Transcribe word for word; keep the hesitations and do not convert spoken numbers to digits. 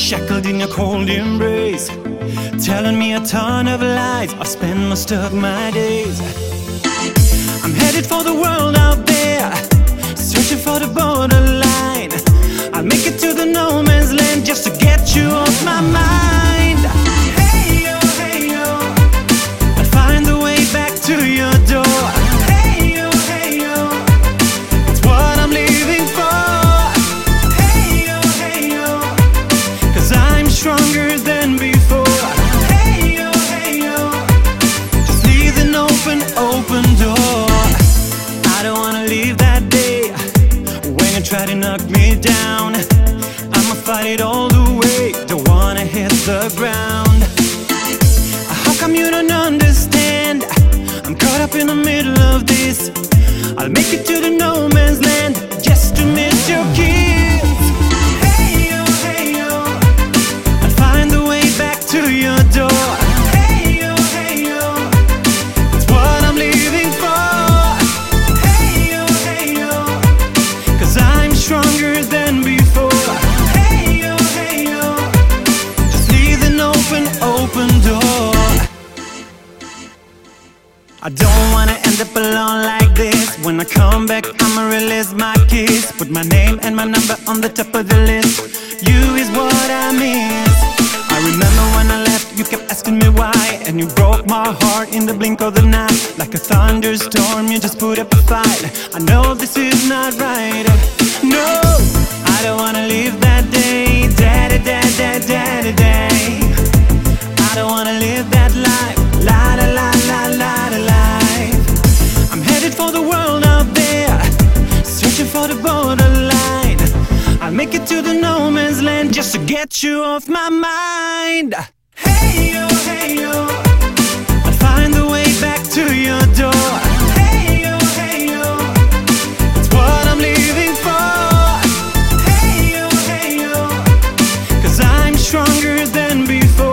shackled in your cold embrace, telling me a ton of lies. I've spent most of my days. I'm headed for the world out there, searching for the borderline. I'll make it to the no man's land just to get you off my mind. Hey yo, hey yo, I'll find the way back to your door. Hey yo, hey yo, it's what I'm living for. Hey yo, hey yo, cause I'm stronger than before. Hey yo, hey yo, just leave an open, open door. I don't wanna leave that day when you try to knock me down. I'ma fight it all the way, don't wanna hit the ground. How come you don't understand? I'm caught up in the middle of this. I'll make it to the no man's land just to miss your kiss. Hey yo, hey yo, I'll find the way back to your door. Hey yo, hey yo, it's what I'm living for. Hey yo, hey yo, cause I'm stronger than before. Hey yo, hey yo, just leave an open, open door. I don't wanna end up alone like this. When I come back, I'ma release my keys. Put my name and my number on the top of the list. You is what I miss. I remember when I left, you kept asking me why, and you broke my heart in the blink of the night. Like a thunderstorm, you just put up a fight. I know this is not right. No, I don't wanna live that day. Daddy, daddy, daddy, daddy, day. I don't wanna live that life. La la la la la la life. I'm headed for the world out there, searching for the borderline. I'll make it to the no man's land just to get you off my mind. Hey yo, hey yo, I'll find the way back to your door. Hey yo, hey yo, it's what I'm living for. Hey yo, hey yo, cause I'm stronger than before.